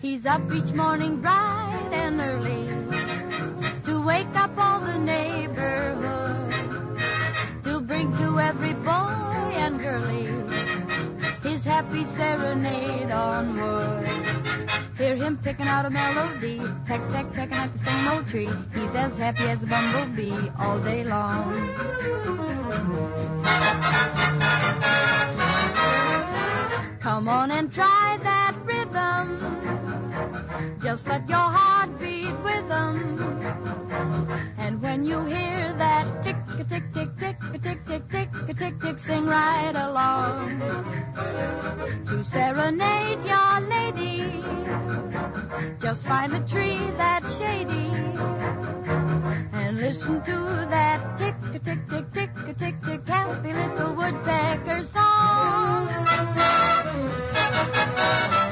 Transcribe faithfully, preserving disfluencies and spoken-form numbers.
He's up each morning bright and early to wake up all the neighborhood, to bring to every boy and girlie his happy serenade on wood. Hear him picking out a melody, peck, peck, pecking at the same old tree. He's as happy as a bumblebee all day long. Come on and try that rhythm. Just let your heart beat with them. And when you hear that tick, a tick, tick, tick, a tick, tick, tick, a tick, tick, sing right along. To serenade your lady, just find a tree that's shady and listen to that tick, a tick, tick, tick, a tick, tick, happy little woodpecker song.